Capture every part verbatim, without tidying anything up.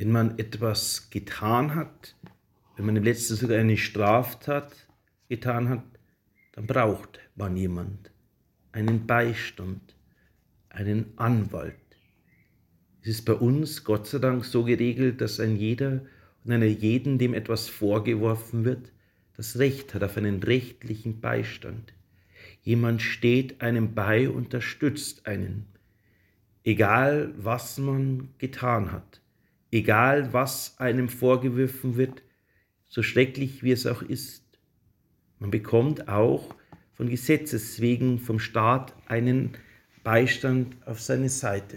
Wenn man etwas getan hat, wenn man im letzten sogar eine Straftat getan hat, dann braucht man jemand, einen Beistand, einen Anwalt. Es ist bei uns Gott sei Dank so geregelt, dass ein jeder und einer jeden, dem etwas vorgeworfen wird, das Recht hat auf einen rechtlichen Beistand. Jemand steht einem bei, unterstützt einen. Egal, was man getan hat, egal, was einem vorgeworfen wird, so schrecklich wie es auch ist. Man bekommt auch von Gesetzes wegen vom Staat einen Beistand auf seine Seite.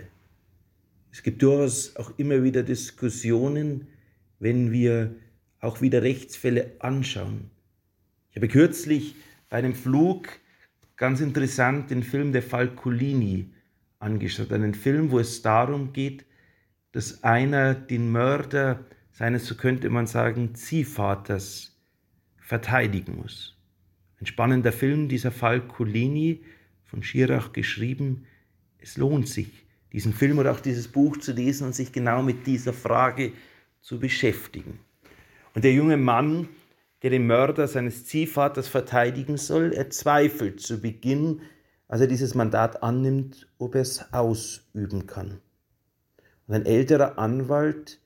Es gibt durchaus auch immer wieder Diskussionen, wenn wir auch wieder Rechtsfälle anschauen. Ich habe kürzlich bei einem Flug ganz interessant den Film Der Fall Collini angeschaut. Einen Film, wo es darum geht, dass einer den Mörder seines, so könnte man sagen, Ziehvaters verteidigen muss. Ein spannender Film, dieser Fall Collini, von Schirach geschrieben. Es lohnt sich, diesen Film oder auch dieses Buch zu lesen und sich genau mit dieser Frage zu beschäftigen. Und der junge Mann, der den Mörder seines Ziehvaters verteidigen soll, er zweifelt zu Beginn, als er dieses Mandat annimmt, ob er es ausüben kann. Und ein älterer Anwalt,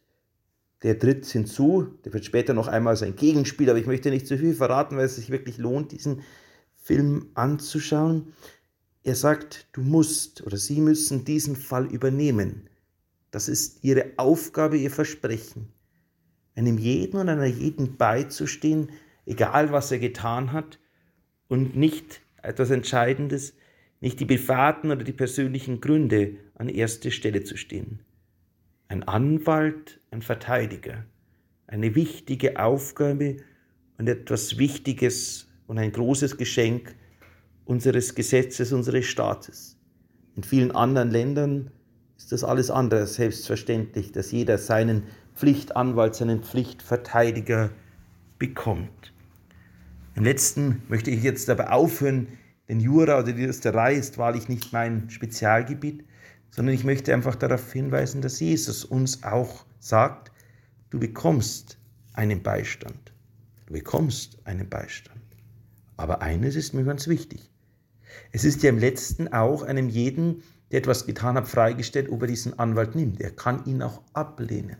der tritt hinzu, der wird später noch einmal sein Gegenspieler, aber ich möchte nicht zu viel verraten, weil es sich wirklich lohnt, diesen Film anzuschauen. Er sagt, du musst oder sie müssen diesen Fall übernehmen. Das ist ihre Aufgabe, ihr Versprechen. Einem jeden und einer jeden beizustehen, egal was er getan hat, und nicht etwas Entscheidendes, nicht die privaten oder die persönlichen Gründe an erste Stelle zu stehen. Ein Anwalt, ein Verteidiger, eine wichtige Aufgabe und etwas Wichtiges und ein großes Geschenk unseres Gesetzes, unseres Staates. In vielen anderen Ländern ist das alles andere als selbstverständlich, dass jeder seinen Pflichtanwalt, seinen Pflichtverteidiger bekommt. Im Letzten möchte ich jetzt dabei aufhören, denn Jura oder die Juristerei ist wahrlich nicht mein Spezialgebiet, sondern ich möchte einfach darauf hinweisen, dass Jesus uns auch sagt, du bekommst einen Beistand. Du bekommst einen Beistand. Aber eines ist mir ganz wichtig. Es ist ja im Letzten auch einem jeden, der etwas getan hat, freigestellt, ob er diesen Anwalt nimmt. Er kann ihn auch ablehnen.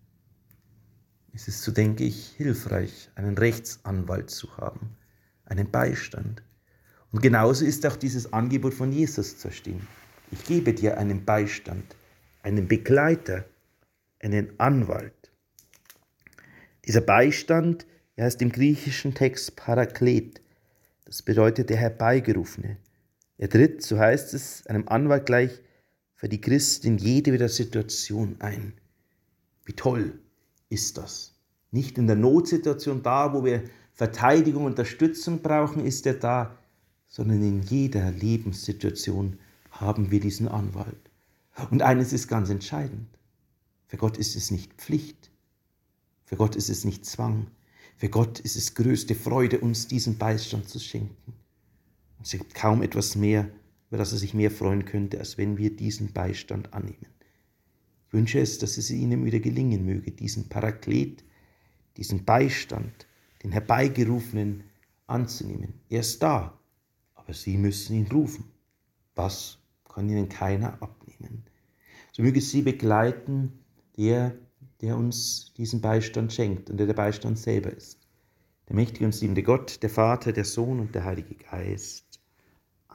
Es ist, so denke ich, hilfreich, einen Rechtsanwalt zu haben, einen Beistand. Und genauso ist auch dieses Angebot von Jesus zu verstehen. Ich gebe dir einen Beistand, einen Begleiter, einen Anwalt. Dieser Beistand, er heißt im griechischen Text Paraklet. Das bedeutet der Herbeigerufene. Er tritt, so heißt es, einem Anwalt gleich für die Christen in jede Situation ein. Wie toll ist das? Nicht in der Notsituation da, wo wir Verteidigung, Unterstützung brauchen, ist er da, sondern in jeder Lebenssituation haben wir diesen Anwalt. Und eines ist ganz entscheidend. Für Gott ist es nicht Pflicht. Für Gott ist es nicht Zwang. Für Gott ist es größte Freude, uns diesen Beistand zu schenken. Und es gibt kaum etwas mehr, über das er sich mehr freuen könnte, als wenn wir diesen Beistand annehmen. Ich wünsche es, dass es Ihnen wieder gelingen möge, diesen Paraklet, diesen Beistand, den Herbeigerufenen anzunehmen. Er ist da, aber Sie müssen ihn rufen. Das kann Ihnen keiner abnehmen. So möge Sie begleiten, der, der uns diesen Beistand schenkt und der der Beistand selber ist. Der mächtige und liebende Gott, der Vater, der Sohn und der Heilige Geist.